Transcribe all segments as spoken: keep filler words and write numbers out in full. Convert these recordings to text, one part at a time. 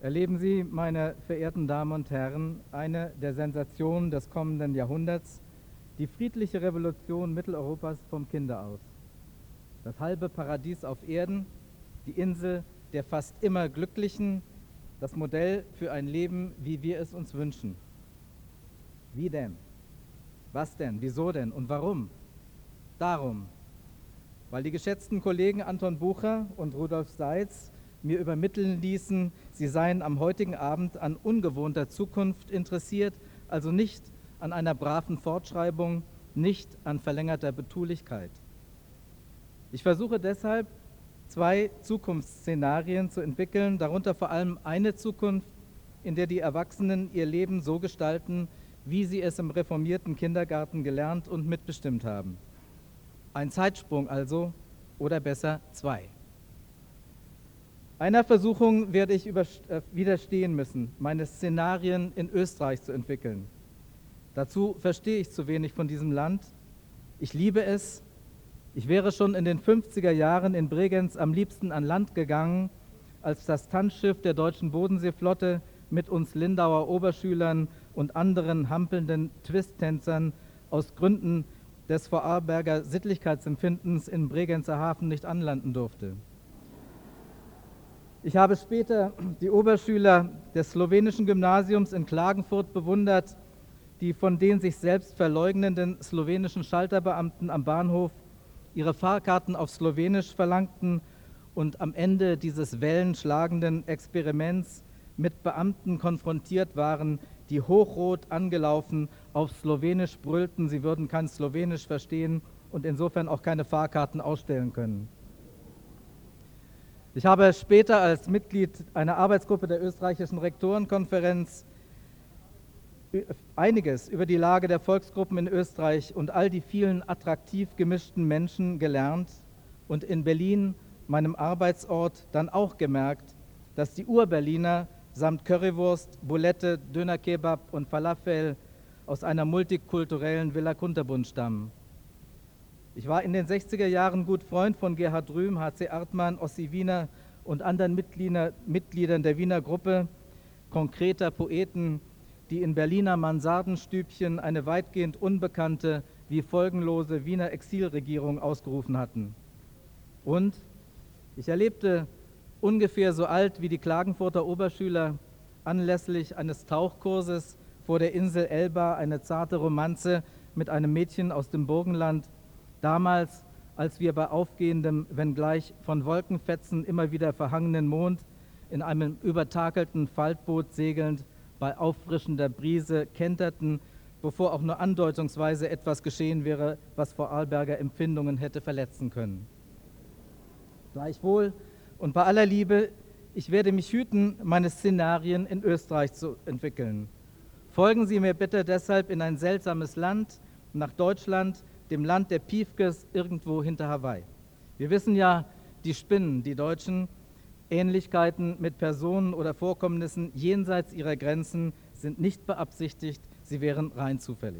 Erleben Sie, meine verehrten Damen und Herren, eine der Sensationen des kommenden Jahrhunderts, die friedliche Revolution Mitteleuropas vom Kinde aus. Das halbe Paradies auf Erden, die Insel der fast immer Glücklichen, das Modell für ein Leben, wie wir es uns wünschen. Wie denn? Was denn? Wieso denn? Und warum? Darum, weil die geschätzten Kollegen Anton Bucher und Rudolf Seitz mir übermitteln ließen, sie seien am heutigen Abend an ungewohnter Zukunft interessiert, also nicht an einer braven Fortschreibung, nicht an verlängerter Betulichkeit. Ich versuche deshalb, zwei Zukunftsszenarien zu entwickeln, darunter vor allem eine Zukunft, in der die Erwachsenen ihr Leben so gestalten, wie sie es im reformierten Kindergarten gelernt und mitbestimmt haben. Ein Zeitsprung also, oder besser zwei. Einer Versuchung werde ich widerstehen müssen, meine Szenarien in Österreich zu entwickeln. Dazu verstehe ich zu wenig von diesem Land. Ich liebe es. Ich wäre schon in den fünfziger Jahren in Bregenz am liebsten an Land gegangen, als das Tanzschiff der deutschen Bodenseeflotte mit uns Lindauer Oberschülern und anderen hampelnden Twisttänzern aus Gründen des Vorarlberger Sittlichkeitsempfindens in Bregenzer Hafen nicht anlanden durfte. Ich habe später die Oberschüler des slowenischen Gymnasiums in Klagenfurt bewundert, die von den sich selbst verleugnenden slowenischen Schalterbeamten am Bahnhof ihre Fahrkarten auf Slowenisch verlangten und am Ende dieses wellenschlagenden Experiments mit Beamten konfrontiert waren, die hochrot angelaufen auf Slowenisch brüllten, sie würden kein Slowenisch verstehen und insofern auch keine Fahrkarten ausstellen können. Ich habe später als Mitglied einer Arbeitsgruppe der österreichischen Rektorenkonferenz einiges über die Lage der Volksgruppen in Österreich und all die vielen attraktiv gemischten Menschen gelernt und in Berlin, meinem Arbeitsort, dann auch gemerkt, dass die Ur-Berliner samt Currywurst, Bulette, Dönerkebab und Falafel aus einer multikulturellen Villa Kunterbund stammen. Ich war in den sechziger Jahren gut Freund von Gerhard Rühm, H C Artmann, Ossi Wiener und anderen Mitglieder, Mitgliedern der Wiener Gruppe, konkreter Poeten, die in Berliner Mansardenstübchen eine weitgehend unbekannte wie folgenlose Wiener Exilregierung ausgerufen hatten. Und ich erlebte ungefähr so alt wie die Klagenfurter Oberschüler anlässlich eines Tauchkurses vor der Insel Elba eine zarte Romanze mit einem Mädchen aus dem Burgenland, damals, als wir bei aufgehendem, wenngleich von Wolkenfetzen immer wieder verhangenen Mond in einem übertakelten Faltboot segelnd bei auffrischender Brise kenterten, bevor auch nur andeutungsweise etwas geschehen wäre, was Vorarlberger Empfindungen hätte verletzen können. Gleichwohl und bei aller Liebe, ich werde mich hüten, meine Szenarien in Österreich zu entwickeln. Folgen Sie mir bitte deshalb in ein seltsames Land, nach Deutschland, dem Land der Piefkes, irgendwo hinter Hawaii. Wir wissen ja, die spinnen, die Deutschen. Ähnlichkeiten mit Personen oder Vorkommnissen jenseits ihrer Grenzen sind nicht beabsichtigt, sie wären rein zufällig.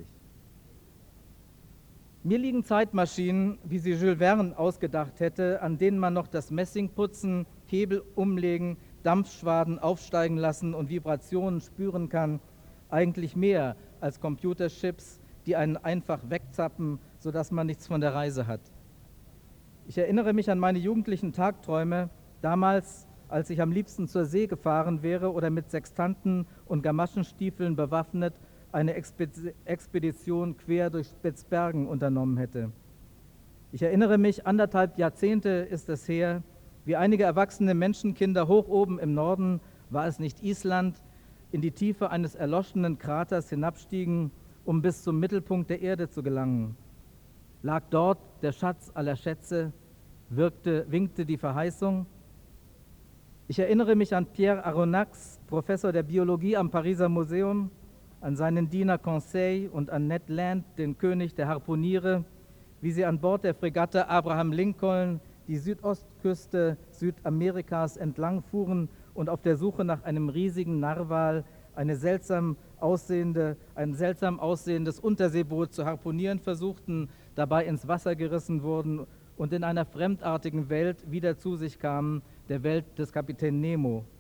Mir liegen Zeitmaschinen, wie sie Jules Verne ausgedacht hätte, an denen man noch das Messing putzen, Hebel umlegen, Dampfschwaden aufsteigen lassen und Vibrationen spüren kann, eigentlich mehr als Computerchips, die einen einfach wegzappen, sodass man nichts von der Reise hat. Ich erinnere mich an meine jugendlichen Tagträume, damals, als ich am liebsten zur See gefahren wäre oder mit Sextanten und Gamaschenstiefeln bewaffnet eine Expedition quer durch Spitzbergen unternommen hätte. Ich erinnere mich, anderthalb Jahrzehnte ist es her, wie einige erwachsene Menschenkinder hoch oben im Norden, war es nicht Island, in die Tiefe eines erloschenen Kraters hinabstiegen, um bis zum Mittelpunkt der Erde zu gelangen. Lag dort der Schatz aller Schätze, wirkte, winkte die Verheißung. Ich erinnere mich an Pierre Aronnax, Professor der Biologie am Pariser Museum, an seinen Diener Conseil und an Ned Land, den König der Harpuniere, wie sie an Bord der Fregatte Abraham Lincoln die Südostküste Südamerikas entlang fuhren und auf der Suche nach einem riesigen Narwal eine seltsam aussehende, ein seltsam aussehendes Unterseeboot zu harpunieren versuchten, dabei ins Wasser gerissen wurden und in einer fremdartigen Welt wieder zu sich kamen, der Welt des Kapitän Nemo.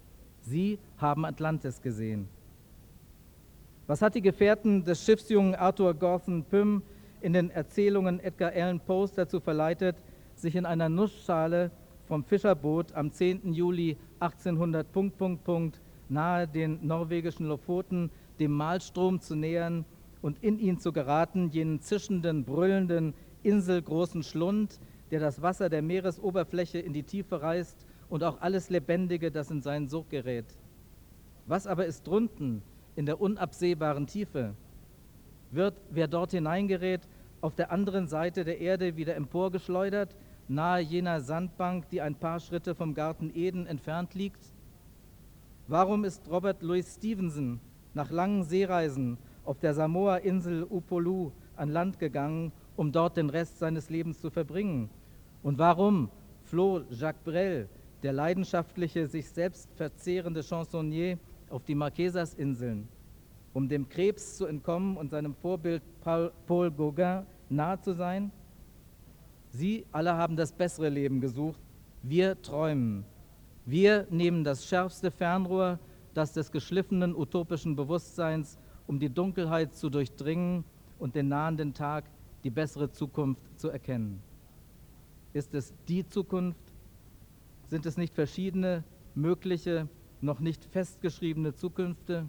Sie haben Atlantis gesehen. Was hat die Gefährten des Schiffsjungen Arthur Gorton Pym in den Erzählungen Edgar Allan Poes dazu verleitet, sich in einer Nussschale vom Fischerboot am zehnten Juli achtzehnhundert Punkt, Punkt, Punkt, nahe den norwegischen Lofoten dem Maelstrom zu nähern und in ihn zu geraten, jenen zischenden, brüllenden, inselgroßen Schlund, der das Wasser der Meeresoberfläche in die Tiefe reißt und auch alles Lebendige, das in seinen Sog gerät. Was aber ist drunten in der unabsehbaren Tiefe? Wird, wer dort hineingerät, auf der anderen Seite der Erde wieder emporgeschleudert, nahe jener Sandbank, die ein paar Schritte vom Garten Eden entfernt liegt? Warum ist Robert Louis Stevenson nach langen Seereisen auf der Samoa-Insel Upolu an Land gegangen, um dort den Rest seines Lebens zu verbringen? Und warum floh Jacques Brel, der leidenschaftliche, sich selbst verzehrende Chansonnier, auf die Marquesas-Inseln, um dem Krebs zu entkommen und seinem Vorbild Paul, Paul Gauguin nahe zu sein? Sie alle haben das bessere Leben gesucht. Wir träumen. Wir nehmen das schärfste Fernrohr, das des geschliffenen utopischen Bewusstseins, um die Dunkelheit zu durchdringen und den nahenden Tag, die bessere Zukunft zu erkennen. Ist es die Zukunft? Sind es nicht verschiedene, mögliche, noch nicht festgeschriebene Zukünfte?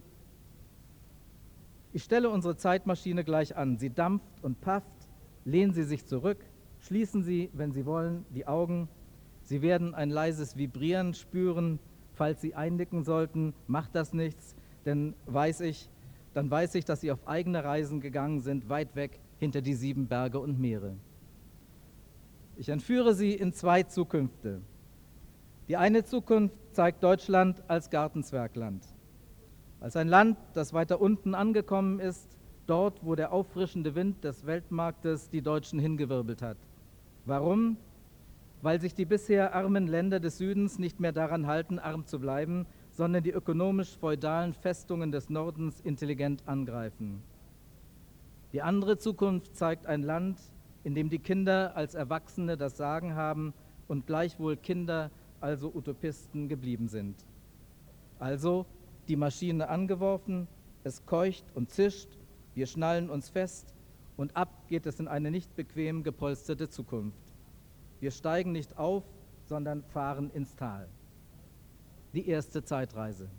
Ich stelle unsere Zeitmaschine gleich an. Sie dampft und pafft. Lehnen Sie sich zurück. Schließen Sie, wenn Sie wollen, die Augen. Sie werden ein leises Vibrieren spüren. Falls Sie einnicken sollten, macht das nichts, denn weiß ich, dann weiß ich, dass Sie auf eigene Reisen gegangen sind, weit weg hinter die sieben Berge und Meere. Ich entführe Sie in zwei Zukünfte. Die eine Zukunft zeigt Deutschland als Gartenzwergland, als ein Land, das weiter unten angekommen ist, dort, wo der auffrischende Wind des Weltmarktes die Deutschen hingewirbelt hat. Warum? Weil sich die bisher armen Länder des Südens nicht mehr daran halten, arm zu bleiben, sondern die ökonomisch-feudalen Festungen des Nordens intelligent angreifen. Die andere Zukunft zeigt ein Land, in dem die Kinder als Erwachsene das Sagen haben und gleichwohl Kinder, also Utopisten, geblieben sind. Also die Maschine angeworfen, es keucht und zischt, wir schnallen uns fest und ab geht es in eine nicht bequem gepolsterte Zukunft. Wir steigen nicht auf, sondern fahren ins Tal. Die erste Zeitreise.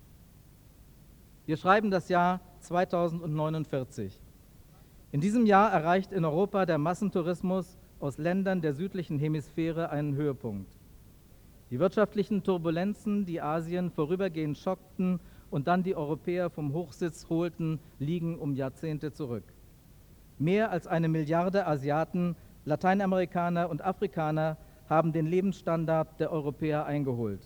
Wir schreiben das Jahr zweitausendneunundvierzig. In diesem Jahr erreicht in Europa der Massentourismus aus Ländern der südlichen Hemisphäre einen Höhepunkt. Die wirtschaftlichen Turbulenzen, die Asien vorübergehend schockten und dann die Europäer vom Hochsitz holten, liegen um Jahrzehnte zurück. Mehr als eine Milliarde Asiaten, Lateinamerikaner und Afrikaner haben den Lebensstandard der Europäer eingeholt.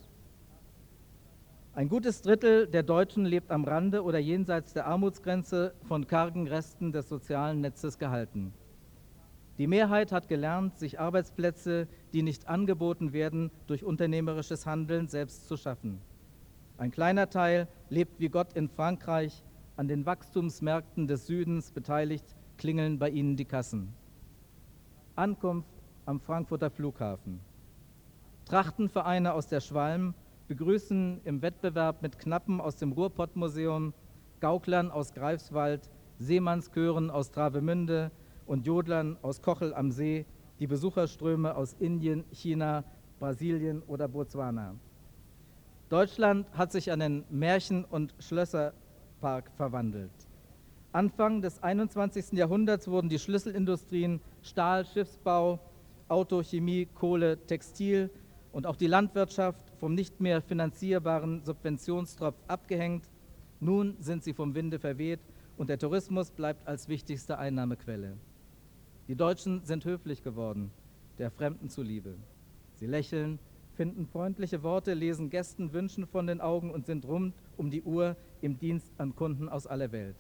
Ein gutes Drittel der Deutschen lebt am Rande oder jenseits der Armutsgrenze, von kargen Resten des sozialen Netzes gehalten. Die Mehrheit hat gelernt, sich Arbeitsplätze, die nicht angeboten werden, durch unternehmerisches Handeln selbst zu schaffen. Ein kleiner Teil lebt wie Gott in Frankreich, an den Wachstumsmärkten des Südens beteiligt, klingeln bei ihnen die Kassen. Ankunft am Frankfurter Flughafen. Trachtenvereine aus der Schwalm begrüßen im Wettbewerb mit Knappen aus dem Ruhrpottmuseum, Gauklern aus Greifswald, Seemannschören aus Travemünde und Jodlern aus Kochel am See die Besucherströme aus Indien, China, Brasilien oder Botswana. Deutschland hat sich in einen Märchen- und Schlösserpark verwandelt. Anfang des einundzwanzigsten Jahrhunderts wurden die Schlüsselindustrien Stahl, Schiffsbau, Auto, Chemie, Kohle, Textil und auch die Landwirtschaft vom nicht mehr finanzierbaren Subventionstropf abgehängt. Nun sind sie vom Winde verweht und der Tourismus bleibt als wichtigste Einnahmequelle. Die Deutschen sind höflich geworden, der Fremden zuliebe. Sie lächeln, finden freundliche Worte, lesen Gästen Wünschen von den Augen und sind rund um die Uhr im Dienst an Kunden aus aller Welt.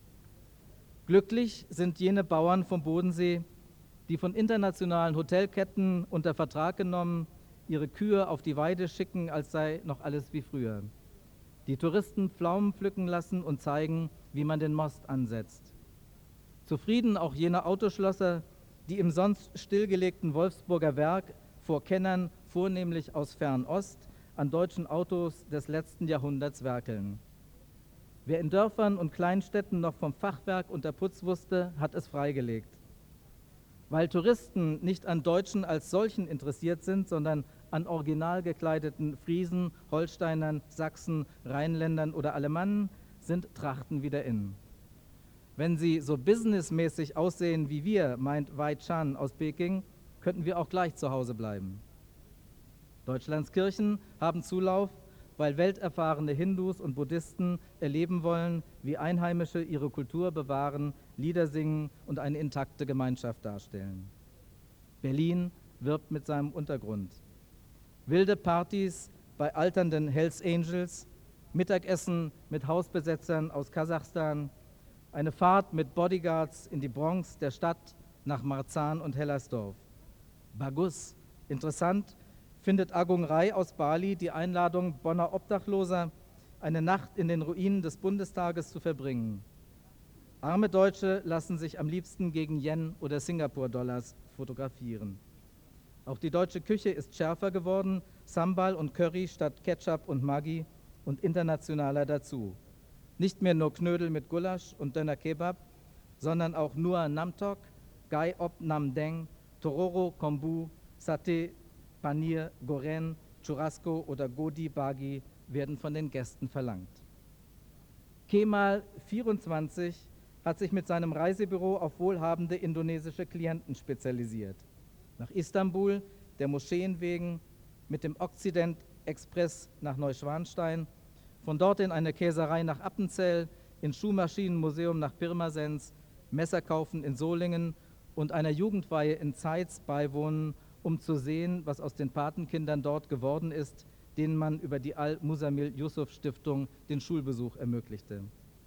Glücklich sind jene Bauern vom Bodensee, die von internationalen Hotelketten unter Vertrag genommen, ihre Kühe auf die Weide schicken, als sei noch alles wie früher. Die Touristen Pflaumen pflücken lassen und zeigen, wie man den Most ansetzt. Zufrieden auch jene Autoschlosser, die im sonst stillgelegten Wolfsburger Werk vor Kennern, vornehmlich aus Fernost, an deutschen Autos des letzten Jahrhunderts werkeln. Wer in Dörfern und Kleinstädten noch vom Fachwerk und der Putz wusste, hat es freigelegt. Weil Touristen nicht an Deutschen als solchen interessiert sind, sondern an original gekleideten Friesen, Holsteinern, Sachsen, Rheinländern oder Alemannen, sind Trachten wieder in. Wenn sie so businessmäßig aussehen wie wir, meint Wei Chan aus Peking, könnten wir auch gleich zu Hause bleiben. Deutschlands Kirchen haben Zulauf, weil welterfahrene Hindus und Buddhisten erleben wollen, wie Einheimische ihre Kultur bewahren, Lieder singen und eine intakte Gemeinschaft darstellen. Berlin wirbt mit seinem Untergrund. Wilde Partys bei alternden Hells Angels, Mittagessen mit Hausbesetzern aus Kasachstan, eine Fahrt mit Bodyguards in die Bronx der Stadt nach Marzahn und Hellersdorf. Bagus, interessant, findet Agung Rai aus Bali die Einladung Bonner Obdachloser, eine Nacht in den Ruinen des Bundestages zu verbringen. Arme Deutsche lassen sich am liebsten gegen Yen oder Singapur-Dollars fotografieren. Auch die deutsche Küche ist schärfer geworden, Sambal und Curry statt Ketchup und Maggi und internationaler dazu. Nicht mehr nur Knödel mit Gulasch und Döner Kebab, sondern auch Nua Namtok, Gai Op Nam Deng, Tororo Kombu, Satay, Paneer, Goren, Churrasco oder Godi Bagi werden von den Gästen verlangt. Kemal vierundzwanzig hat sich mit seinem Reisebüro auf wohlhabende indonesische Klienten spezialisiert. Nach Istanbul, der Moscheen wegen, mit dem Okzident Express nach Neuschwanstein, von dort in eine Käserei nach Appenzell, ins Schuhmaschinenmuseum nach Pirmasens, Messer kaufen in Solingen und einer Jugendweihe in Zeitz beiwohnen, um zu sehen, was aus den Patenkindern dort geworden ist, denen man über die Al-Musamil Yusuf Stiftung den Schulbesuch ermöglichte.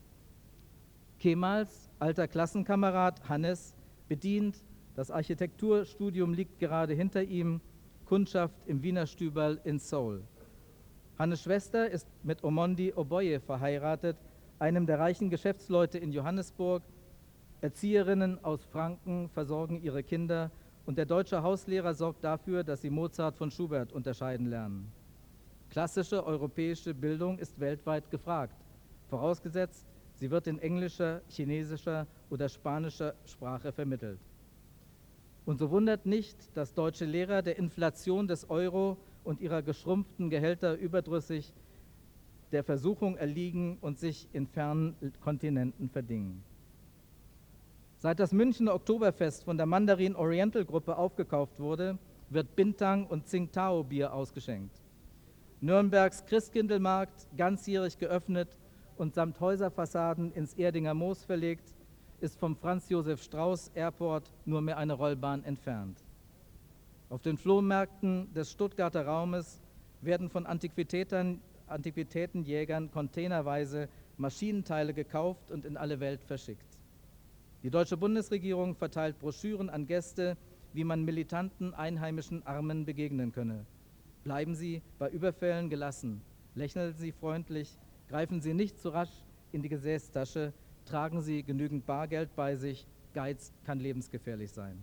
Kemals alter Klassenkamerad Hannes bedient, das Architekturstudium liegt gerade hinter ihm, Kundschaft im Wiener Stüberl in Seoul. Hannes' Schwester ist mit Omondi Oboye verheiratet, einem der reichen Geschäftsleute in Johannesburg. Erzieherinnen aus Franken versorgen ihre Kinder und der deutsche Hauslehrer sorgt dafür, dass sie Mozart von Schubert unterscheiden lernen. Klassische europäische Bildung ist weltweit gefragt, vorausgesetzt, sie wird in englischer, chinesischer oder spanischer Sprache vermittelt. Und so wundert nicht, dass deutsche Lehrer der Inflation des Euro und ihrer geschrumpften Gehälter überdrüssig der Versuchung erliegen und sich in fernen Kontinenten verdingen. Seit das Münchner Oktoberfest von der Mandarin Oriental Gruppe aufgekauft wurde, wird Bintang und Tsingtao Bier ausgeschenkt. Nürnbergs Christkindlmarkt, ganzjährig geöffnet und samt Häuserfassaden ins Erdinger Moos verlegt, ist vom Franz-Josef-Strauß Airport nur mehr eine Rollbahn entfernt. Auf den Flohmärkten des Stuttgarter Raumes werden von Antiquitäten, Antiquitätenjägern containerweise Maschinenteile gekauft und in alle Welt verschickt. Die deutsche Bundesregierung verteilt Broschüren an Gäste, wie man militanten einheimischen Armen begegnen könne. Bleiben Sie bei Überfällen gelassen, lächeln Sie freundlich, greifen Sie nicht zu rasch in die Gesäßtasche, tragen Sie genügend Bargeld bei sich, Geiz kann lebensgefährlich sein.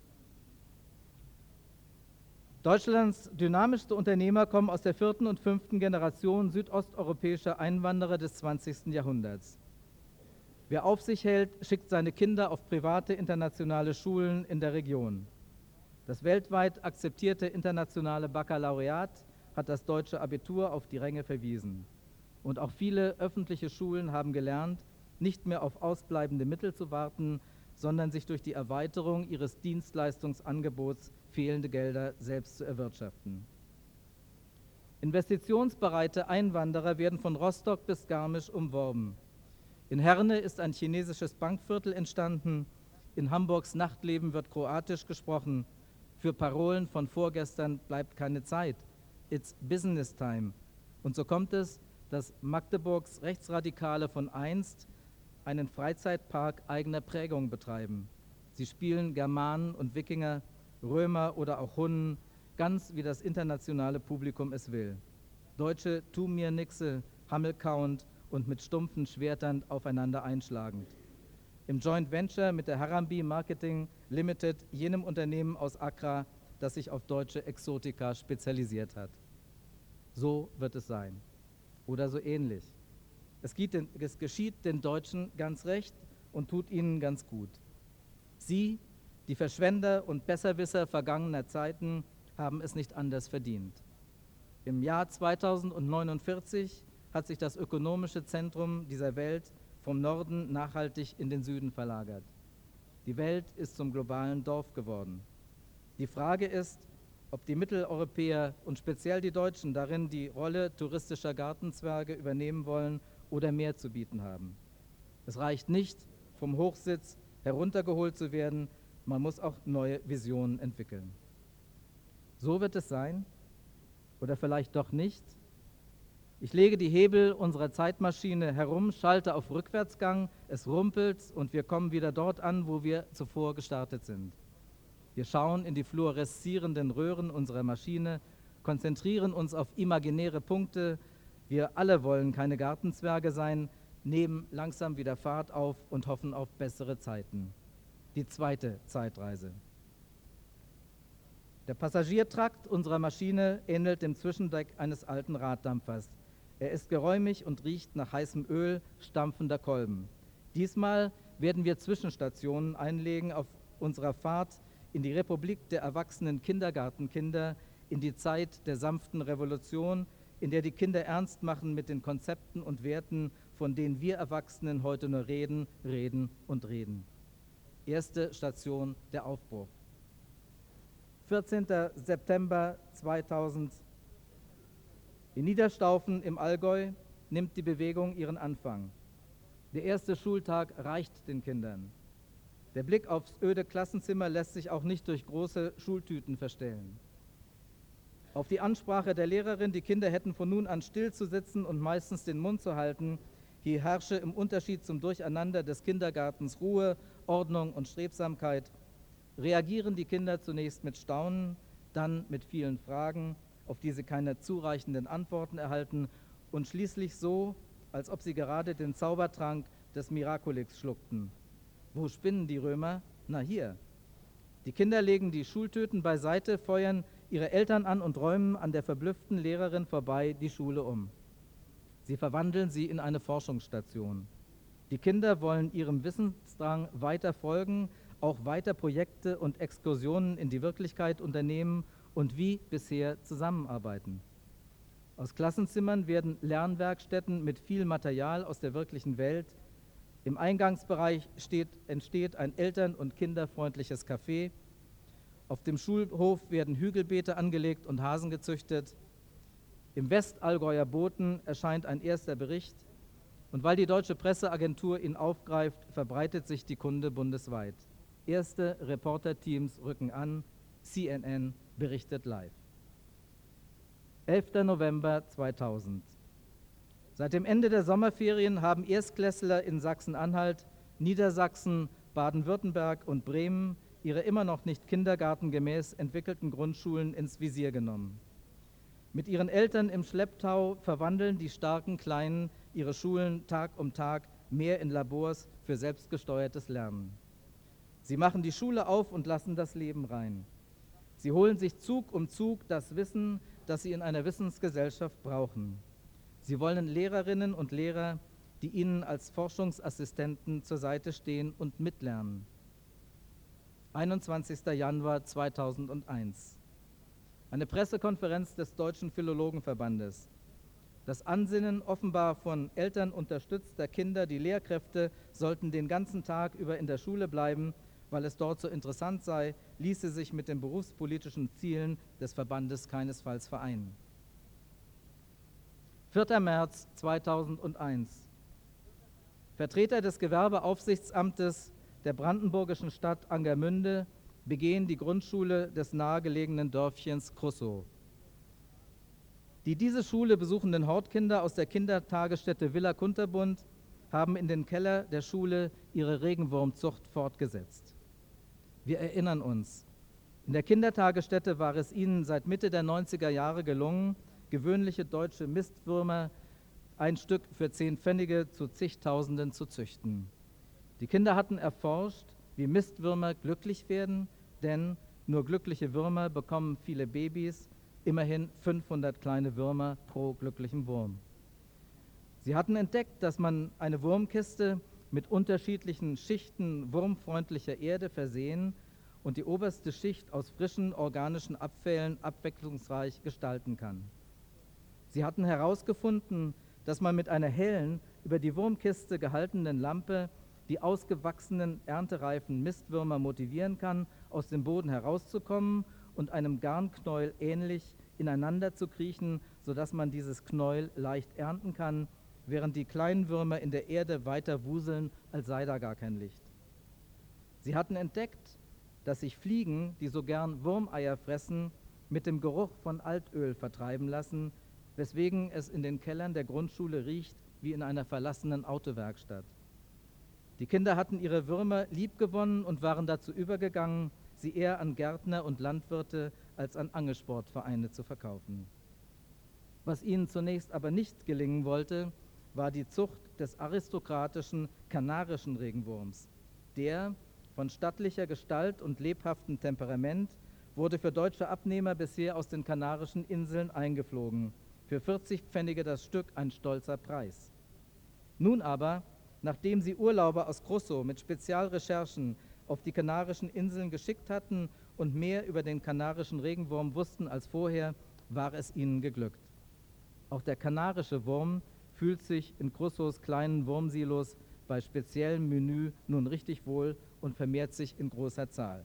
Deutschlands dynamischste Unternehmer kommen aus der vierten und fünften Generation südosteuropäischer Einwanderer des zwanzigsten Jahrhunderts. Wer auf sich hält, schickt seine Kinder auf private internationale Schulen in der Region. Das weltweit akzeptierte internationale Baccalaureat hat das deutsche Abitur auf die Ränge verwiesen. Und auch viele öffentliche Schulen haben gelernt, nicht mehr auf ausbleibende Mittel zu warten, sondern sich durch die Erweiterung ihres Dienstleistungsangebots fehlende Gelder selbst zu erwirtschaften. Investitionsbereite Einwanderer werden von Rostock bis Garmisch umworben. In Herne ist ein chinesisches Bankviertel entstanden, in Hamburgs Nachtleben wird Kroatisch gesprochen. Für Parolen von vorgestern bleibt keine Zeit. It's business time. Und so kommt es, dass Magdeburgs Rechtsradikale von einst einen Freizeitpark eigener Prägung betreiben. Sie spielen Germanen und Wikinger, Römer oder auch Hunnen, ganz wie das internationale Publikum es will. Deutsche tu mir nixe, hammelkauend und mit stumpfen Schwertern aufeinander einschlagend. Im Joint Venture mit der Harambee Marketing Limited, jenem Unternehmen aus Accra, das sich auf deutsche Exotika spezialisiert hat. So wird es sein. Oder so ähnlich. Es, den, es geschieht den Deutschen ganz recht und tut ihnen ganz gut. Sie, die Verschwender und Besserwisser vergangener Zeiten, haben es nicht anders verdient. Im Jahr zweitausendneunundvierzig hat sich das ökonomische Zentrum dieser Welt vom Norden nachhaltig in den Süden verlagert. Die Welt ist zum globalen Dorf geworden. Die Frage ist, ob die Mitteleuropäer und speziell die Deutschen darin die Rolle touristischer Gartenzwerge übernehmen wollen oder mehr zu bieten haben. Es reicht nicht, vom Hochsitz heruntergeholt zu werden, man muss auch neue Visionen entwickeln. So wird es sein oder vielleicht doch nicht. Ich lege die Hebel unserer Zeitmaschine herum, schalte auf Rückwärtsgang, es rumpelt und wir kommen wieder dort an, wo wir zuvor gestartet sind. Wir schauen in die fluoreszierenden Röhren unserer Maschine, konzentrieren uns auf imaginäre Punkte. Wir alle wollen keine Gartenzwerge sein, nehmen langsam wieder Fahrt auf und hoffen auf bessere Zeiten. Die zweite Zeitreise. Der Passagiertrakt unserer Maschine ähnelt dem Zwischendeck eines alten Raddampfers. Er ist geräumig und riecht nach heißem Öl stampfender Kolben. Diesmal werden wir Zwischenstationen einlegen auf unserer Fahrt in die Republik der erwachsenen Kindergartenkinder, in die Zeit der sanften Revolution, in der die Kinder ernst machen mit den Konzepten und Werten, von denen wir Erwachsenen heute nur reden, reden und reden. Erste Station, der Aufbruch. vierzehnter September zweitausend. In Niederstaufen im Allgäu nimmt die Bewegung ihren Anfang. Der erste Schultag reicht den Kindern. Der Blick aufs öde Klassenzimmer lässt sich auch nicht durch große Schultüten verstellen. Auf die Ansprache der Lehrerin, die Kinder hätten von nun an still zu sitzen und meistens den Mund zu halten, hier herrsche im Unterschied zum Durcheinander des Kindergartens Ruhe, Ordnung und Strebsamkeit, reagieren die Kinder zunächst mit Staunen, dann mit vielen Fragen, auf die sie keine zureichenden Antworten erhalten und schließlich so, als ob sie gerade den Zaubertrank des Miraculix schluckten. Wo spinnen die Römer? Na hier. Die Kinder legen die Schultüten beiseite, feuern ihre Eltern an und räumen an der verblüfften Lehrerin vorbei die Schule um. Sie verwandeln sie in eine Forschungsstation. Die Kinder wollen ihrem Wissensdrang weiter folgen, auch weiter Projekte und Exkursionen in die Wirklichkeit unternehmen und wie bisher zusammenarbeiten. Aus Klassenzimmern werden Lernwerkstätten mit viel Material aus der wirklichen Welt. Im Eingangsbereich steht, entsteht ein eltern- und kinderfreundliches Café. Auf dem Schulhof werden Hügelbeete angelegt und Hasen gezüchtet. Im Westallgäuer Boten erscheint ein erster Bericht. Und weil die Deutsche Presseagentur ihn aufgreift, verbreitet sich die Kunde bundesweit. Erste Reporterteams rücken an, C N N berichtet live. elfter November zweitausend. Seit dem Ende der Sommerferien haben Erstklässler in Sachsen-Anhalt, Niedersachsen, Baden-Württemberg und Bremen ihre immer noch nicht kindergartengemäß entwickelten Grundschulen ins Visier genommen. Mit ihren Eltern im Schlepptau verwandeln die starken Kleinen ihre Schulen Tag um Tag mehr in Labors für selbstgesteuertes Lernen. Sie machen die Schule auf und lassen das Leben rein. Sie holen sich Zug um Zug das Wissen, das sie in einer Wissensgesellschaft brauchen. Sie wollen Lehrerinnen und Lehrer, die ihnen als Forschungsassistenten zur Seite stehen und mitlernen. einundzwanzigster Januar zweitausendeins. Eine Pressekonferenz des Deutschen Philologenverbandes. Das Ansinnen offenbar von Eltern unterstützter Kinder, die Lehrkräfte sollten den ganzen Tag über in der Schule bleiben, weil es dort so interessant sei, ließe sich mit den berufspolitischen Zielen des Verbandes keinesfalls vereinen. vierter März zweitausendeins. Vertreter des Gewerbeaufsichtsamtes der brandenburgischen Stadt Angermünde begehen die Grundschule des nahegelegenen Dörfchens Krussow. Die diese Schule besuchenden Hortkinder aus der Kindertagesstätte Villa Kunterbund haben in den Keller der Schule ihre Regenwurmzucht fortgesetzt. Wir erinnern uns, in der Kindertagesstätte war es ihnen seit Mitte der neunziger Jahre gelungen, gewöhnliche deutsche Mistwürmer ein Stück für zehn Pfennige zu zigtausenden zu züchten. Die Kinder hatten erforscht, wie Mistwürmer glücklich werden, denn nur glückliche Würmer bekommen viele Babys, immerhin fünfhundert kleine Würmer pro glücklichen Wurm. Sie hatten entdeckt, dass man eine Wurmkiste mit unterschiedlichen Schichten wurmfreundlicher Erde versehen und die oberste Schicht aus frischen organischen Abfällen abwechslungsreich gestalten kann. Sie hatten herausgefunden, dass man mit einer hellen, über die Wurmkiste gehaltenen Lampe die ausgewachsenen, erntereifen Mistwürmer motivieren kann, aus dem Boden herauszukommen und einem Garnknäuel ähnlich ineinander zu kriechen, sodass man dieses Knäuel leicht ernten kann, während die kleinen Würmer in der Erde weiter wuseln, als sei da gar kein Licht. Sie hatten entdeckt, dass sich Fliegen, die so gern Wurmeier fressen, mit dem Geruch von Altöl vertreiben lassen, weswegen es in den Kellern der Grundschule riecht wie in einer verlassenen Autowerkstatt. Die Kinder hatten ihre Würmer liebgewonnen und waren dazu übergegangen, sie eher an Gärtner und Landwirte als an Angelsportvereine zu verkaufen. Was ihnen zunächst aber nicht gelingen wollte, war die Zucht des aristokratischen kanarischen Regenwurms. Der, von stattlicher Gestalt und lebhaftem Temperament, wurde für deutsche Abnehmer bisher aus den Kanarischen Inseln eingeflogen. Für vierzig Pfennige das Stück ein stolzer Preis. Nun aber, nachdem sie Urlauber aus Crusoe mit Spezialrecherchen auf die Kanarischen Inseln geschickt hatten und mehr über den kanarischen Regenwurm wussten als vorher, war es ihnen geglückt. Auch der kanarische Wurm fühlt sich in Crusoes kleinen Wurmsilos bei speziellem Menü nun richtig wohl und vermehrt sich in großer Zahl.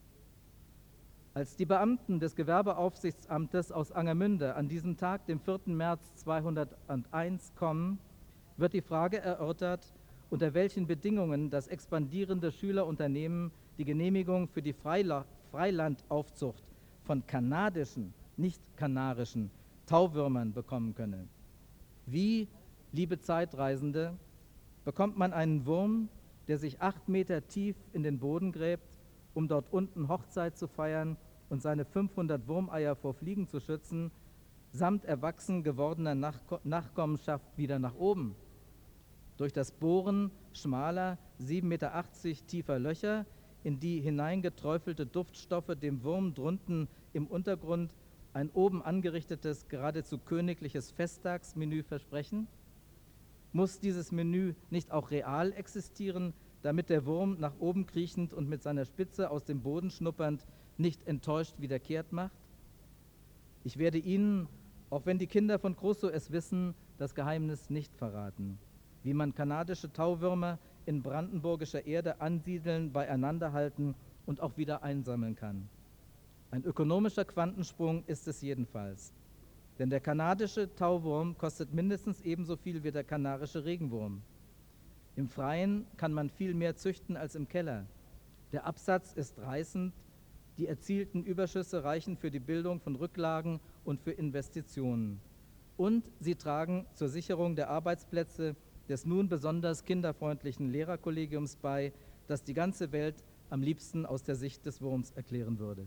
Als die Beamten des Gewerbeaufsichtsamtes aus Angermünde an diesem Tag, dem vierten März zweihunderteins, kommen, wird die Frage erörtert, unter welchen Bedingungen das expandierende Schülerunternehmen die Genehmigung für die Freila- Freilandaufzucht von kanadischen, nicht kanarischen Tauwürmern bekommen könne. Wie, liebe Zeitreisende, bekommt man einen Wurm, der sich acht Meter tief in den Boden gräbt, um dort unten Hochzeit zu feiern und seine fünfhundert Wurmeier vor Fliegen zu schützen, samt erwachsen gewordener Nachko- Nachkommenschaft wieder nach oben? Durch das Bohren schmaler, sieben Meter achtzig tiefer Löcher, in die hineingeträufelte Duftstoffe dem Wurm drunten im Untergrund ein oben angerichtetes, geradezu königliches Festtagsmenü versprechen? Muss dieses Menü nicht auch real existieren, damit der Wurm nach oben kriechend und mit seiner Spitze aus dem Boden schnuppernd nicht enttäuscht wieder kehrt macht? Ich werde Ihnen, auch wenn die Kinder von Crusoe es wissen, das Geheimnis nicht verraten, wie man kanadische Tauwürmer in brandenburgischer Erde ansiedeln, beieinander halten und auch wieder einsammeln kann. Ein ökonomischer Quantensprung ist es jedenfalls. Denn der kanadische Tauwurm kostet mindestens ebenso viel wie der kanarische Regenwurm. Im Freien kann man viel mehr züchten als im Keller. Der Absatz ist reißend, die erzielten Überschüsse reichen für die Bildung von Rücklagen und für Investitionen. Und sie tragen zur Sicherung der Arbeitsplätze des nun besonders kinderfreundlichen Lehrerkollegiums bei, das die ganze Welt am liebsten aus der Sicht des Wurms erklären würde.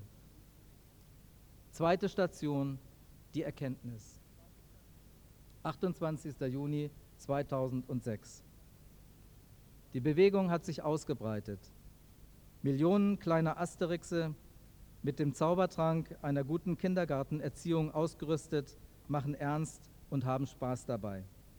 Zweite Station, die Erkenntnis. achtundzwanzigster Juni zweitausendsechs. Die Bewegung hat sich ausgebreitet. Millionen kleiner Asterixe, mit dem Zaubertrank einer guten Kindergartenerziehung ausgerüstet, machen ernst und haben Spaß dabei.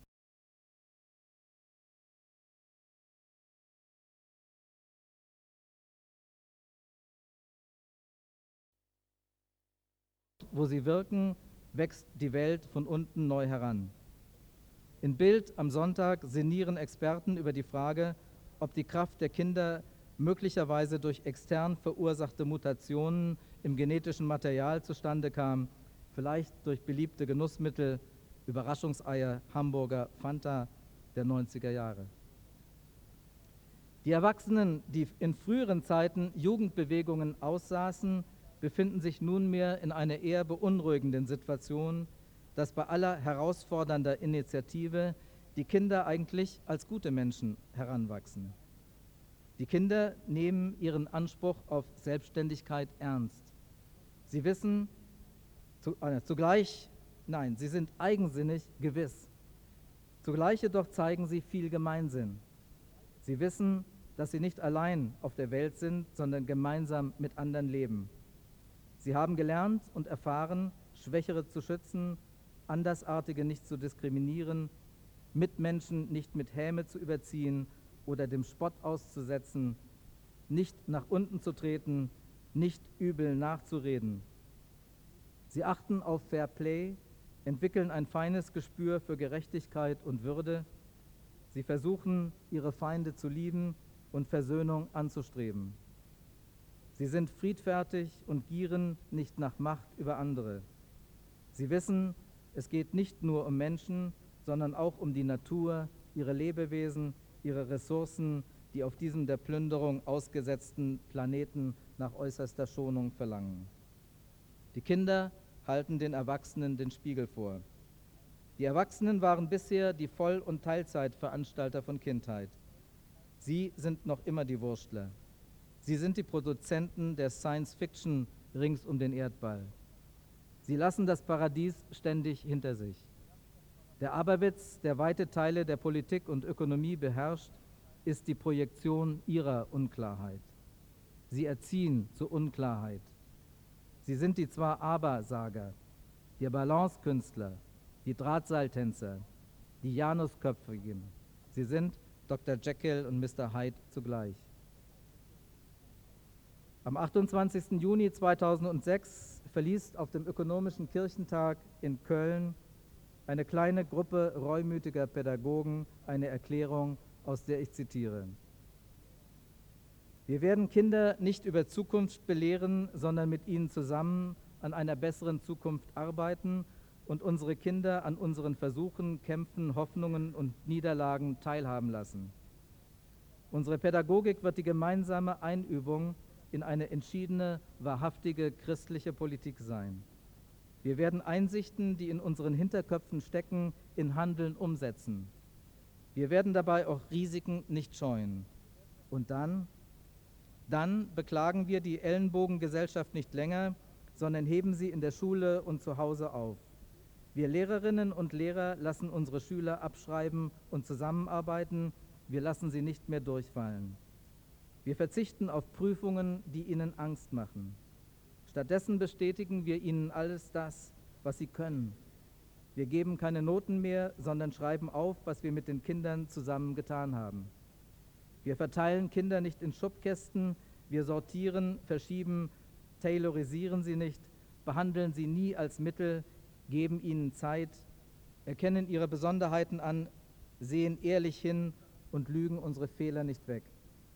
Wo sie wirken, wächst die Welt von unten neu heran. In Bild am Sonntag sinnieren Experten über die Frage, ob die Kraft der Kinder möglicherweise durch extern verursachte Mutationen im genetischen Material zustande kam, vielleicht durch beliebte Genussmittel, Überraschungseier, Hamburger, Fanta der neunziger Jahre. Die Erwachsenen, die in früheren Zeiten Jugendbewegungen aussaßen, befinden sich nunmehr in einer eher beunruhigenden Situation, dass bei aller herausfordernder Initiative die Kinder eigentlich als gute Menschen heranwachsen. Die Kinder nehmen ihren Anspruch auf Selbstständigkeit ernst. Sie wissen zu, äh, zugleich, nein, sie sind eigensinnig gewiss. Zugleich jedoch zeigen sie viel Gemeinsinn. Sie wissen, dass sie nicht allein auf der Welt sind, sondern gemeinsam mit anderen leben. Sie haben gelernt und erfahren, Schwächere zu schützen, Andersartige nicht zu diskriminieren, Mitmenschen nicht mit Häme zu überziehen oder dem Spott auszusetzen, nicht nach unten zu treten, nicht übel nachzureden. Sie achten auf Fair Play, entwickeln ein feines Gespür für Gerechtigkeit und Würde. Sie versuchen, ihre Feinde zu lieben und Versöhnung anzustreben. Sie sind friedfertig und gieren nicht nach Macht über andere. Sie wissen, es geht nicht nur um Menschen, sondern auch um die Natur, ihre Lebewesen, ihre Ressourcen, die auf diesem der Plünderung ausgesetzten Planeten nach äußerster Schonung verlangen. Die Kinder halten den Erwachsenen den Spiegel vor. Die Erwachsenen waren bisher die Voll- und Teilzeitveranstalter von Kindheit. Sie sind noch immer die Wurstler. Sie sind die Produzenten der Science-Fiction rings um den Erdball. Sie lassen das Paradies ständig hinter sich. Der Aberwitz, der weite Teile der Politik und Ökonomie beherrscht, ist die Projektion ihrer Unklarheit. Sie erziehen zur Unklarheit. Sie sind die zwar Aber-Sager, die Balancekünstler, die Drahtseiltänzer, die Janusköpfigen. Sie sind Doktor Jekyll und Mister Hyde zugleich. Am achtundzwanzigsten Juni zweitausendsechs verließ auf dem Ökonomischen Kirchentag in Köln eine kleine Gruppe reumütiger Pädagogen eine Erklärung, aus der ich zitiere. Wir werden Kinder nicht über Zukunft belehren, sondern mit ihnen zusammen an einer besseren Zukunft arbeiten und unsere Kinder an unseren Versuchen, Kämpfen, Hoffnungen und Niederlagen teilhaben lassen. Unsere Pädagogik wird die gemeinsame Einübung in eine entschiedene, wahrhaftige christliche Politik sein. Wir werden Einsichten, die in unseren Hinterköpfen stecken, in Handeln umsetzen. Wir werden dabei auch Risiken nicht scheuen. Und dann, dann beklagen wir die Ellenbogengesellschaft nicht länger, sondern heben sie in der Schule und zu Hause auf. Wir Lehrerinnen und Lehrer lassen unsere Schüler abschreiben und zusammenarbeiten. Wir lassen sie nicht mehr durchfallen. Wir verzichten auf Prüfungen, die ihnen Angst machen. Stattdessen bestätigen wir ihnen alles das, was sie können. Wir geben keine Noten mehr, sondern schreiben auf, was wir mit den Kindern zusammen getan haben. Wir verteilen Kinder nicht in Schubkästen, wir sortieren, verschieben, tailorisieren sie nicht, behandeln sie nie als Mittel, geben ihnen Zeit, erkennen ihre Besonderheiten an, sehen ehrlich hin und lügen unsere Fehler nicht weg.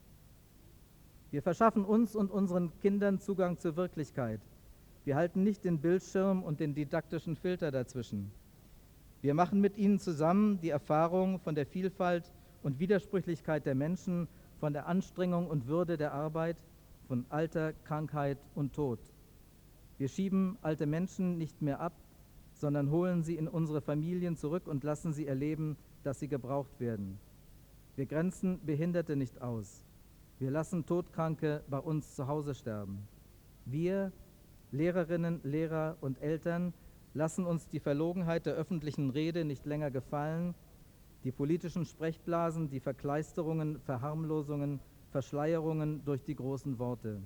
Wir verschaffen uns und unseren Kindern Zugang zur Wirklichkeit. Wir halten nicht den Bildschirm und den didaktischen Filter dazwischen. Wir machen mit ihnen zusammen die Erfahrung von der Vielfalt und Widersprüchlichkeit der Menschen, von der Anstrengung und Würde der Arbeit, von Alter, Krankheit und Tod. Wir schieben alte Menschen nicht mehr ab, sondern holen sie in unsere Familien zurück und lassen sie erleben, dass sie gebraucht werden. Wir grenzen Behinderte nicht aus. Wir lassen Todkranke bei uns zu Hause sterben. Wir, Lehrerinnen, Lehrer und Eltern, lassen uns die Verlogenheit der öffentlichen Rede nicht länger gefallen, die politischen Sprechblasen, die Verkleisterungen, Verharmlosungen, Verschleierungen durch die großen Worte.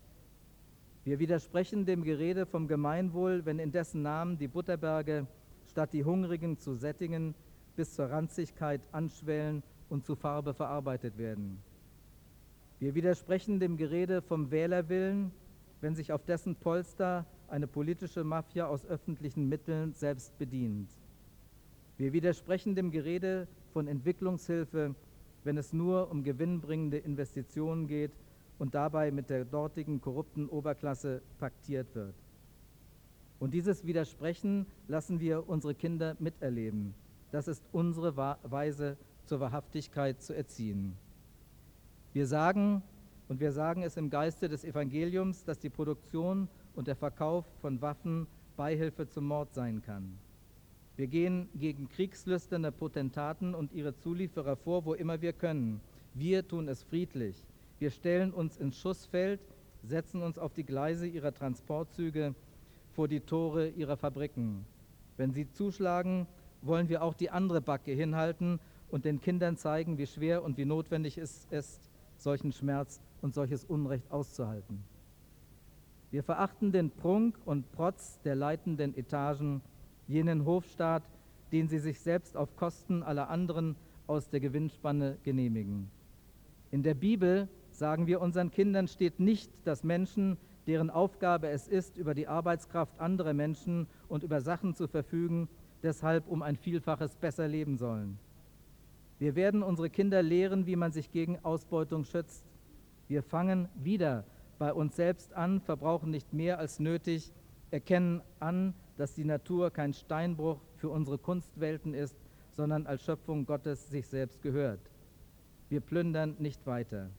Wir widersprechen dem Gerede vom Gemeinwohl, wenn in dessen Namen die Butterberge, statt die Hungrigen zu sättigen, bis zur Ranzigkeit anschwellen und zu Farbe verarbeitet werden. Wir widersprechen dem Gerede vom Wählerwillen, wenn sich auf dessen Polster eine politische Mafia aus öffentlichen Mitteln selbst bedient. Wir widersprechen dem Gerede von Entwicklungshilfe, wenn es nur um gewinnbringende Investitionen geht und dabei mit der dortigen korrupten Oberklasse paktiert wird. Und dieses Widersprechen lassen wir unsere Kinder miterleben. Das ist unsere Weise, zur Wahrhaftigkeit zu erziehen. Wir sagen, und wir sagen es im Geiste des Evangeliums, dass die Produktion und der Verkauf von Waffen Beihilfe zum Mord sein kann. Wir gehen gegen kriegslüsterne Potentaten und ihre Zulieferer vor, wo immer wir können. Wir tun es friedlich. Wir stellen uns ins Schussfeld, setzen uns auf die Gleise ihrer Transportzüge, vor die Tore ihrer Fabriken. Wenn sie zuschlagen, wollen wir auch die andere Backe hinhalten und den Kindern zeigen, wie schwer und wie notwendig es ist, solchen Schmerz und solches Unrecht auszuhalten. Wir verachten den Prunk und Protz der leitenden Etagen, jenen Hofstaat, den sie sich selbst auf Kosten aller anderen aus der Gewinnspanne genehmigen. In der Bibel, sagen wir unseren Kindern, steht nicht, dass Menschen, deren Aufgabe es ist, über die Arbeitskraft anderer Menschen und über Sachen zu verfügen, deshalb um ein Vielfaches besser leben sollen. Wir werden unsere Kinder lehren, wie man sich gegen Ausbeutung schützt. Wir fangen wieder bei uns selbst an, verbrauchen nicht mehr als nötig, erkennen an, dass die Natur kein Steinbruch für unsere Kunstwelten ist, sondern als Schöpfung Gottes sich selbst gehört. Wir plündern nicht weiter.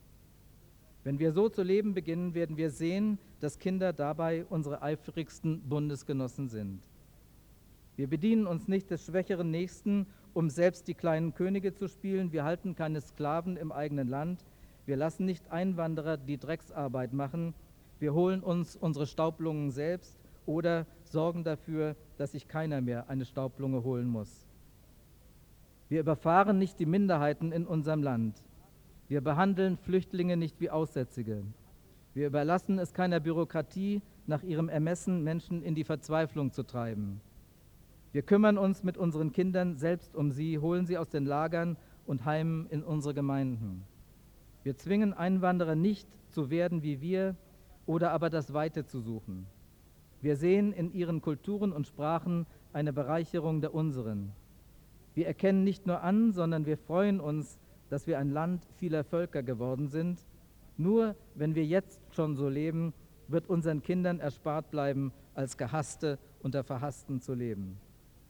Wenn wir so zu leben beginnen, werden wir sehen, dass Kinder dabei unsere eifrigsten Bundesgenossen sind. Wir bedienen uns nicht des schwächeren Nächsten, um selbst die kleinen Könige zu spielen. Wir halten keine Sklaven im eigenen Land. Wir lassen nicht Einwanderer die Drecksarbeit machen. Wir holen uns unsere Staublungen selbst oder sorgen dafür, dass sich keiner mehr eine Staublunge holen muss. Wir überfahren nicht die Minderheiten in unserem Land. Wir behandeln Flüchtlinge nicht wie Aussätzige. Wir überlassen es keiner Bürokratie, nach ihrem Ermessen Menschen in die Verzweiflung zu treiben. Wir kümmern uns mit unseren Kindern selbst um sie, holen sie aus den Lagern und Heimen in unsere Gemeinden. Wir zwingen Einwanderer nicht zu werden wie wir oder aber das Weite zu suchen. Wir sehen in ihren Kulturen und Sprachen eine Bereicherung der unseren. Wir erkennen nicht nur an, sondern wir freuen uns, dass wir ein Land vieler Völker geworden sind. Nur wenn wir jetzt schon so leben, wird unseren Kindern erspart bleiben, als Gehasste unter Verhassten zu leben.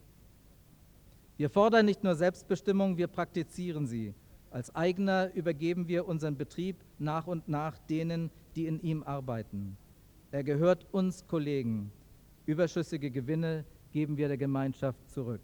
Wir fordern nicht nur Selbstbestimmung, wir praktizieren sie. Als Eigner übergeben wir unseren Betrieb nach und nach denen, die in ihm arbeiten. Er gehört uns Kollegen. Überschüssige Gewinne geben wir der Gemeinschaft zurück.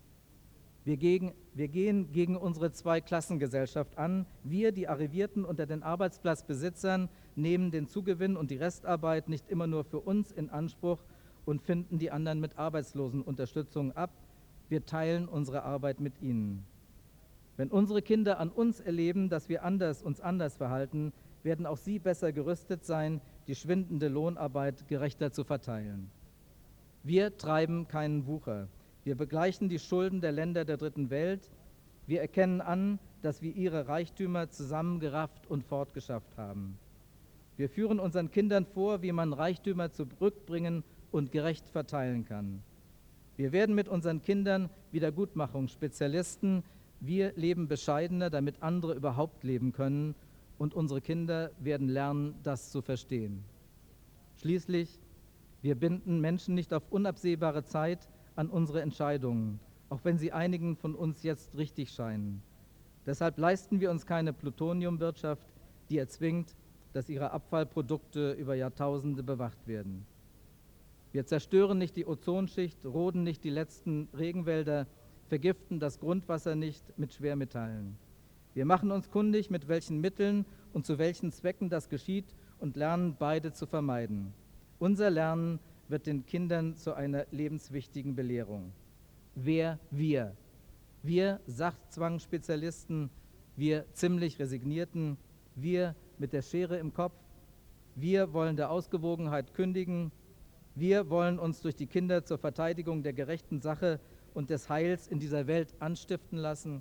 Wir, gegen, wir gehen gegen unsere Zweiklassengesellschaft an. Wir, die Arrivierten unter den Arbeitsplatzbesitzern, nehmen den Zugewinn und die Restarbeit nicht immer nur für uns in Anspruch und finden die anderen mit Arbeitslosenunterstützung ab. Wir teilen unsere Arbeit mit ihnen. Wenn unsere Kinder an uns erleben, dass wir anders, uns anders verhalten, werden auch sie besser gerüstet sein, die schwindende Lohnarbeit gerechter zu verteilen. Wir treiben keinen Wucher. Wir begleichen die Schulden der Länder der dritten Welt. Wir erkennen an, dass wir ihre Reichtümer zusammengerafft und fortgeschafft haben. Wir führen unseren Kindern vor, wie man Reichtümer zurückbringen und gerecht verteilen kann. Wir werden mit unseren Kindern Wiedergutmachungsspezialisten. Wir leben bescheidener, damit andere überhaupt leben können, und unsere Kinder werden lernen, das zu verstehen. Schließlich, wir binden Menschen nicht auf unabsehbare Zeit an unsere Entscheidungen, auch wenn sie einigen von uns jetzt richtig scheinen. Deshalb leisten wir uns keine Plutoniumwirtschaft, die erzwingt, dass ihre Abfallprodukte über Jahrtausende bewacht werden. Wir zerstören nicht die Ozonschicht, roden nicht die letzten Regenwälder, vergiften das Grundwasser nicht mit Schwermetallen. Wir machen uns kundig, mit welchen Mitteln und zu welchen Zwecken das geschieht und lernen, beide zu vermeiden. Unser Lernen wird den Kindern zu einer lebenswichtigen Belehrung. Wer? Wir. Wir Sachzwangsspezialisten, wir ziemlich Resignierten, wir mit der Schere im Kopf, wir wollen der Ausgewogenheit kündigen, wir wollen uns durch die Kinder zur Verteidigung der gerechten Sache und des Heils in dieser Welt anstiften lassen.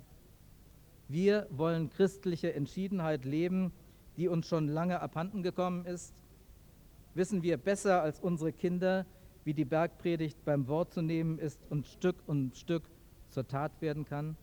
Wir wollen christliche Entschiedenheit leben, die uns schon lange abhanden gekommen ist. Wissen wir besser als unsere Kinder, wie die Bergpredigt beim Wort zu nehmen ist und Stück um Stück zur Tat werden kann?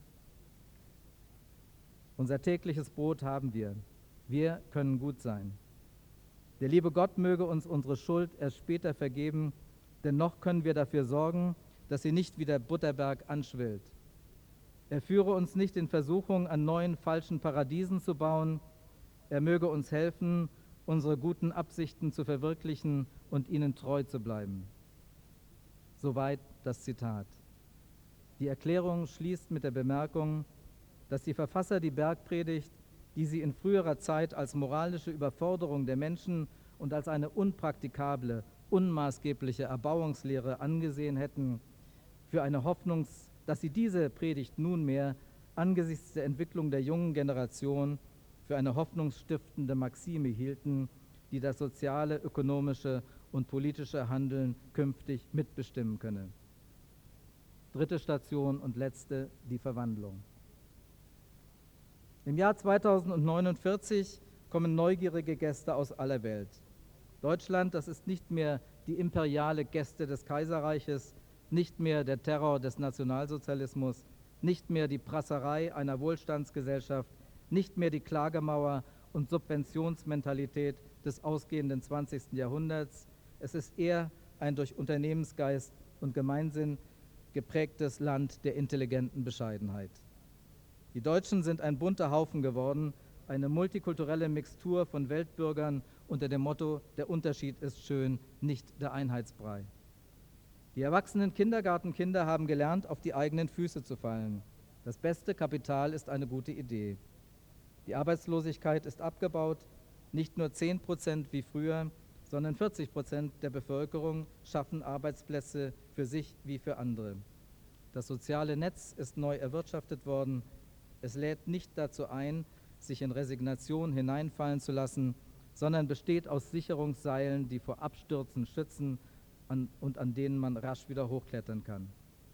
Unser tägliches Brot haben wir. Wir können gut sein. Der liebe Gott möge uns unsere Schuld erst später vergeben, denn noch können wir dafür sorgen, dass sie nicht wie der Butterberg anschwillt. Er führe uns nicht in Versuchung, an neuen falschen Paradiesen zu bauen. Er möge uns helfen, unsere guten Absichten zu verwirklichen und ihnen treu zu bleiben. Soweit das Zitat. Die Erklärung schließt mit der Bemerkung, dass die Verfasser die Bergpredigt, die sie in früherer Zeit als moralische Überforderung der Menschen und als eine unpraktikable, unmaßgebliche Erbauungslehre angesehen hätten, für eine Hoffnungs- dass sie diese Predigt nunmehr angesichts der Entwicklung der jungen Generation für eine hoffnungsstiftende Maxime hielten, die das soziale, ökonomische und politische Handeln künftig mitbestimmen könne. Dritte Station und letzte, die Verwandlung. Im Jahr zweitausendneunundvierzig kommen neugierige Gäste aus aller Welt. Deutschland, das ist nicht mehr die imperiale Gäste des Kaiserreiches, nicht mehr der Terror des Nationalsozialismus, nicht mehr die Prasserei einer Wohlstandsgesellschaft, nicht mehr die Klagemauer und Subventionsmentalität des ausgehenden zwanzigsten Jahrhunderts. Es ist eher ein durch Unternehmensgeist und Gemeinsinn geprägtes Land der intelligenten Bescheidenheit. Die Deutschen sind ein bunter Haufen geworden, eine multikulturelle Mixtur von Weltbürgern unter dem Motto, der Unterschied ist schön, nicht der Einheitsbrei. Die erwachsenen Kindergartenkinder haben gelernt, auf die eigenen Füße zu fallen. Das beste Kapital ist eine gute Idee. Die Arbeitslosigkeit ist abgebaut, nicht nur zehn Prozent wie früher, sondern vierzig Prozent der Bevölkerung schaffen Arbeitsplätze für sich wie für andere. Das soziale Netz ist neu erwirtschaftet worden. Es lädt nicht dazu ein, sich in Resignation hineinfallen zu lassen, sondern besteht aus Sicherungsseilen, die vor Abstürzen schützen an, und an denen man rasch wieder hochklettern kann.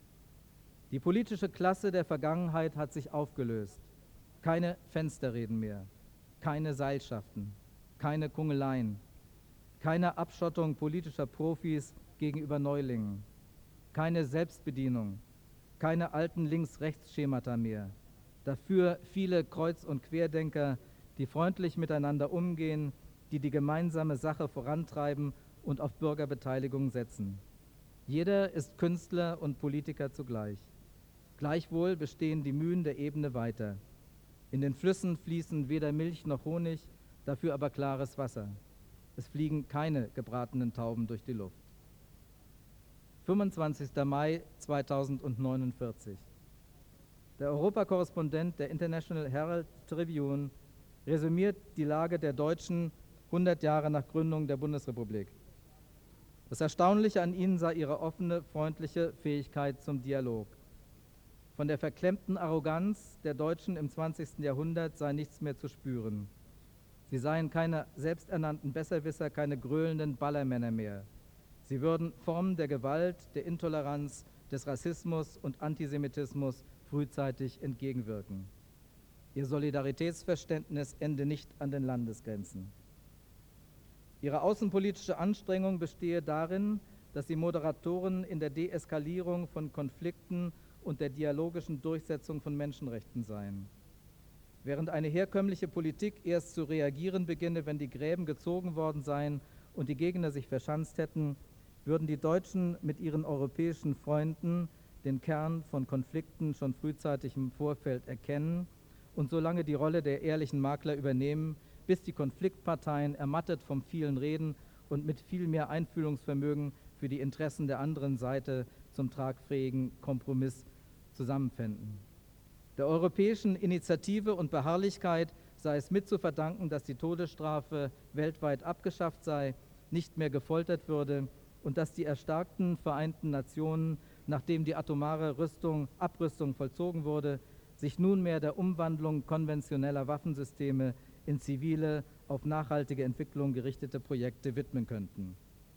Die politische Klasse der Vergangenheit hat sich aufgelöst. Keine Fensterreden mehr, keine Seilschaften, keine Kungeleien, keine Abschottung politischer Profis gegenüber Neulingen, keine Selbstbedienung, keine alten Links-Rechts-Schemata mehr. Dafür viele Kreuz- und Querdenker, die freundlich miteinander umgehen, die die gemeinsame Sache vorantreiben und auf Bürgerbeteiligung setzen. Jeder ist Künstler und Politiker zugleich. Gleichwohl bestehen die Mühen der Ebene weiter. In den Flüssen fließen weder Milch noch Honig, dafür aber klares Wasser. Es fliegen keine gebratenen Tauben durch die Luft. fünfundzwanzigster Mai zweitausendneunundvierzig. Der Europakorrespondent der International Herald Tribune resümiert die Lage der Deutschen hundert Jahre nach Gründung der Bundesrepublik. Das Erstaunliche an ihnen sei ihre offene, freundliche Fähigkeit zum Dialog. Von der verklemmten Arroganz der Deutschen im zwanzigsten Jahrhundert sei nichts mehr zu spüren. Sie seien keine selbsternannten Besserwisser, keine gröhlenden Ballermänner mehr. Sie würden Formen der Gewalt, der Intoleranz, des Rassismus und Antisemitismus frühzeitig entgegenwirken. Ihr Solidaritätsverständnis ende nicht an den Landesgrenzen. Ihre außenpolitische Anstrengung bestehe darin, dass sie Moderatoren in der Deeskalierung von Konflikten und der dialogischen Durchsetzung von Menschenrechten seien. Während eine herkömmliche Politik erst zu reagieren beginne, wenn die Gräben gezogen worden seien und die Gegner sich verschanzt hätten, würden die Deutschen mit ihren europäischen Freunden den Kern von Konflikten schon frühzeitig im Vorfeld erkennen und solange die Rolle der ehrlichen Makler übernehmen, bis die Konfliktparteien ermattet vom vielen Reden und mit viel mehr Einfühlungsvermögen für die Interessen der anderen Seite zum tragfähigen Kompromiss zusammenfänden. Der europäischen Initiative und Beharrlichkeit sei es mit zu verdanken, dass die Todesstrafe weltweit abgeschafft sei, nicht mehr gefoltert würde und dass die erstarkten Vereinten Nationen, nachdem die atomare Rüstung, Abrüstung vollzogen wurde, sich nunmehr der Umwandlung konventioneller Waffensysteme in zivile, auf nachhaltige Entwicklung gerichtete Projekte widmen könnten.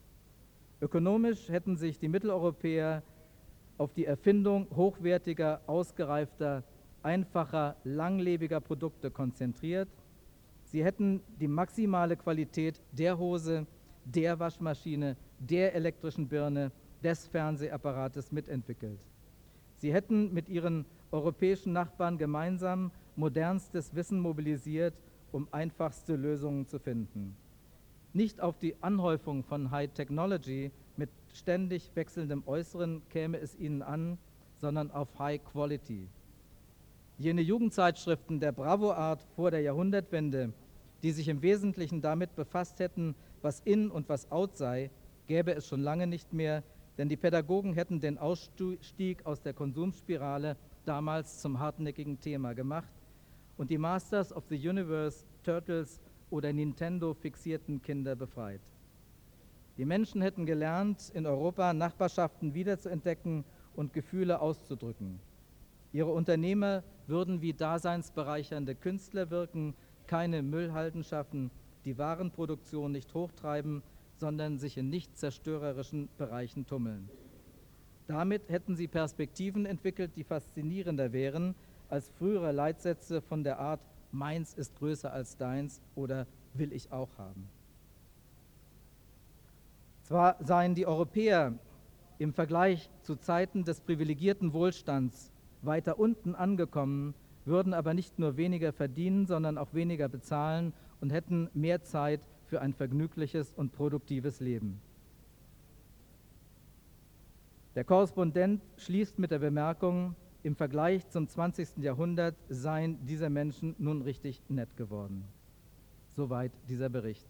Ökonomisch hätten sich die Mitteleuropäer auf die Erfindung hochwertiger, ausgereifter, einfacher, langlebiger Produkte konzentriert. Sie hätten die maximale Qualität der Hose, der Waschmaschine, der elektrischen Birne, des Fernsehapparates mitentwickelt. Sie hätten mit ihren europäischen Nachbarn gemeinsam modernstes Wissen mobilisiert, um einfachste Lösungen zu finden. Nicht auf die Anhäufung von High Technology mit ständig wechselndem Äußeren käme es ihnen an, sondern auf High Quality. Jene Jugendzeitschriften der Bravo-Art vor der Jahrhundertwende, die sich im Wesentlichen damit befasst hätten, was in und was out sei, gäbe es schon lange nicht mehr, denn die Pädagogen hätten den Ausstieg aus der Konsumspirale damals zum hartnäckigen Thema gemacht und die Masters of the Universe, Turtles oder Nintendo fixierten Kinder befreit. Die Menschen hätten gelernt, in Europa Nachbarschaften wiederzuentdecken und Gefühle auszudrücken. Ihre Unternehmer würden wie daseinsbereichernde Künstler wirken, keine Müllhalden schaffen, die Warenproduktion nicht hochtreiben, sondern sich in nicht zerstörerischen Bereichen tummeln. Damit hätten sie Perspektiven entwickelt, die faszinierender wären als frühere Leitsätze von der Art „Meins ist größer als deins" oder „Will ich auch haben". Zwar seien die Europäer im Vergleich zu Zeiten des privilegierten Wohlstands weiter unten angekommen, würden aber nicht nur weniger verdienen, sondern auch weniger bezahlen und hätten mehr Zeit für ein vergnügliches und produktives Leben. Der Korrespondent schließt mit der Bemerkung, im Vergleich zum zwanzigsten Jahrhundert seien diese Menschen nun richtig nett geworden. Soweit dieser Bericht.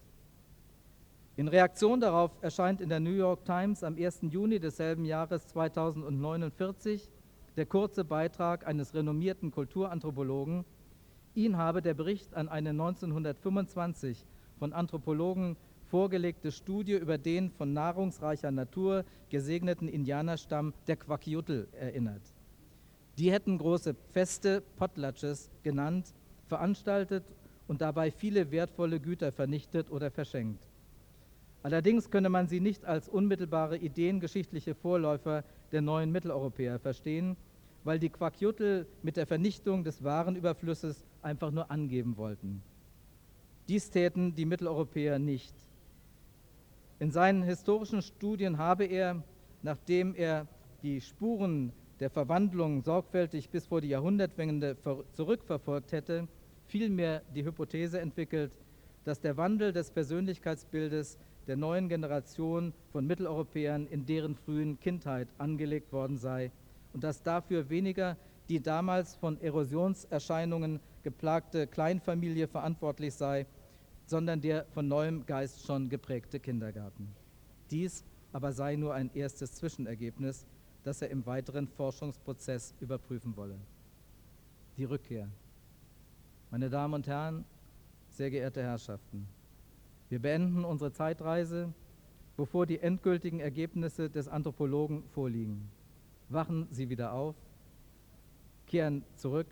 In Reaktion darauf erscheint in der New York Times am ersten Juni desselben Jahres zweitausendneunundvierzig der kurze Beitrag eines renommierten Kulturanthropologen. Ihn habe der Bericht an eine neunzehnhundertfünfundzwanzig von Anthropologen vorgelegte Studie über den von nahrungsreicher Natur gesegneten Indianerstamm der Kwakiutl erinnert. Die hätten große Feste, Potlatches genannt, veranstaltet und dabei viele wertvolle Güter vernichtet oder verschenkt. Allerdings könne man sie nicht als unmittelbare ideengeschichtliche Vorläufer der neuen Mitteleuropäer verstehen, weil die Kwakiutl mit der Vernichtung des Warenüberflusses einfach nur angeben wollten. Dies täten die Mitteleuropäer nicht. In seinen historischen Studien habe er, nachdem er die Spuren der Verwandlung sorgfältig bis vor die Jahrhundertwende zurückverfolgt hätte, vielmehr die Hypothese entwickelt, dass der Wandel des Persönlichkeitsbildes der neuen Generation von Mitteleuropäern in deren frühen Kindheit angelegt worden sei und dass dafür weniger die damals von Erosionserscheinungen geplagte Kleinfamilie verantwortlich sei, sondern der von neuem Geist schon geprägte Kindergarten. Dies aber sei nur ein erstes Zwischenergebnis, das er im weiteren Forschungsprozess überprüfen wolle. Die Rückkehr. Meine Damen und Herren, sehr geehrte Herrschaften, wir beenden unsere Zeitreise, bevor die endgültigen Ergebnisse des Anthropologen vorliegen. Wachen Sie wieder auf, kehren zurück.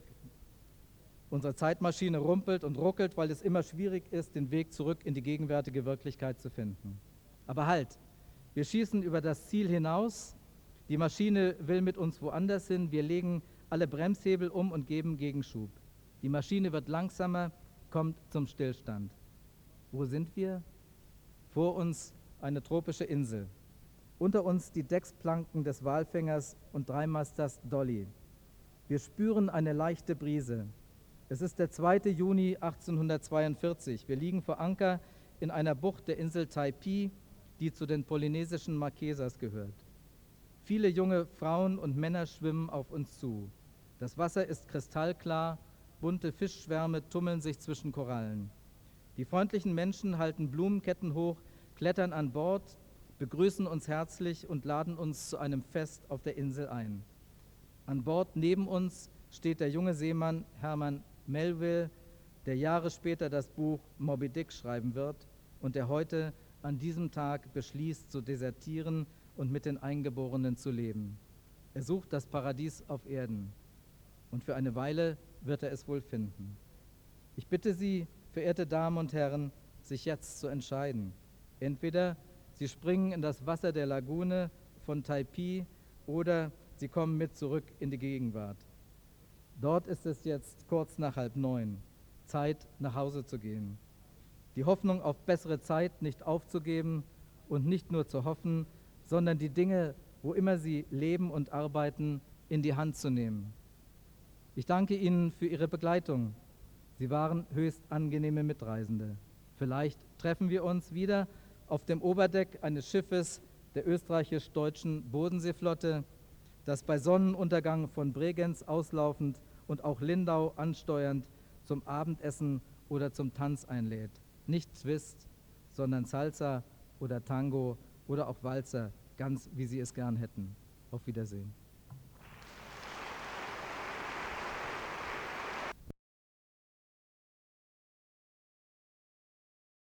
Unsere Zeitmaschine rumpelt und ruckelt, weil es immer schwierig ist, den Weg zurück in die gegenwärtige Wirklichkeit zu finden. Aber halt, wir schießen über das Ziel hinaus. Die Maschine will mit uns woanders hin. Wir legen alle Bremshebel um und geben Gegenschub. Die Maschine wird langsamer, kommt zum Stillstand. Wo sind wir? Vor uns eine tropische Insel. Unter uns die Decksplanken des Walfängers und Dreimasters Dolly. Wir spüren eine leichte Brise. Es ist der zweite Juni achtzehnhundertzweiundvierzig. Wir liegen vor Anker in einer Bucht der Insel Taipei, die zu den polynesischen Marquesas gehört. Viele junge Frauen und Männer schwimmen auf uns zu. Das Wasser ist kristallklar, bunte Fischschwärme tummeln sich zwischen Korallen. Die freundlichen Menschen halten Blumenketten hoch, klettern an Bord, begrüßen uns herzlich und laden uns zu einem Fest auf der Insel ein. An Bord neben uns steht der junge Seemann Herman Melville, der Jahre später das Buch Moby Dick schreiben wird und der heute an diesem Tag beschließt, zu desertieren und mit den Eingeborenen zu leben. Er sucht das Paradies auf Erden und für eine Weile wird er es wohl finden. Ich bitte Sie, verehrte Damen und Herren, sich jetzt zu entscheiden. Entweder Sie springen in das Wasser der Lagune von Taipei oder Sie kommen mit zurück in die Gegenwart. Dort ist es jetzt kurz nach halb neun. Zeit, nach Hause zu gehen. Die Hoffnung auf bessere Zeit nicht aufzugeben und nicht nur zu hoffen, sondern die Dinge, wo immer sie leben und arbeiten, in die Hand zu nehmen. Ich danke Ihnen für Ihre Begleitung. Sie waren höchst angenehme Mitreisende. Vielleicht treffen wir uns wieder auf dem Oberdeck eines Schiffes der österreichisch-deutschen Bodenseeflotte, das bei Sonnenuntergang von Bregenz auslaufend und auch Lindau ansteuernd zum Abendessen oder zum Tanz einlädt. Nicht Twist, sondern Salsa oder Tango oder auch Walzer, ganz wie Sie es gern hätten. Auf Wiedersehen.